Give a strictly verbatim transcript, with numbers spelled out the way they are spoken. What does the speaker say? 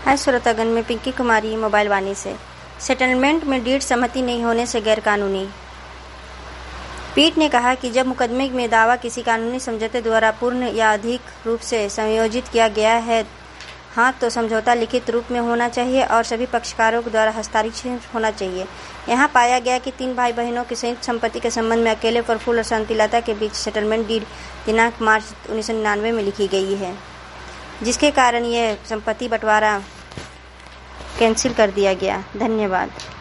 हाय श्रोतागण, में पिंकी कुमारी मोबाइल वाणी से। सेटलमेंट में डीड सहमति नहीं होने से गैरकानूनी। पीठ ने कहा कि जब मुकदमे में दावा किसी कानूनी समझौते द्वारा पूर्ण या अधिक रूप से संयोजित किया गया है, हाँ, तो समझौता लिखित रूप में होना चाहिए और सभी पक्षकारों के द्वारा हस्ताक्षरित होना चाहिए। यहाँ पाया गया कि तीन भाई बहनों की संयुक्त संपत्ति के संबंध में अकेले प्रफुल्ल और शांतिलता के बीच सेटलमेंट डीड दिनांक मार्च उन्नीस सौ निन्यानवे में लिखी गई है, जिसके कारण यह संपत्ति बंटवारा कैंसिल कर दिया गया। धन्यवाद।